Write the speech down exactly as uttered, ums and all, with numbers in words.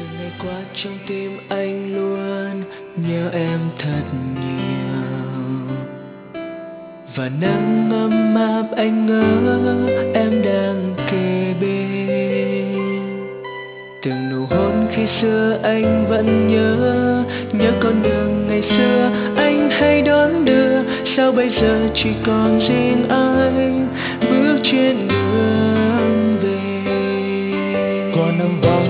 Từng ngày qua trong tim anh luôn nhớ em thật nhiều, và nắng ấm áp anh ngỡ em đang kề bên. Từng nụ hôn khi xưa anh vẫn nhớ, nhớ con đường ngày xưa anh hay đón đưa. Sao bây giờ chỉ còn riêng anh bước trên đường về. Có nắng vào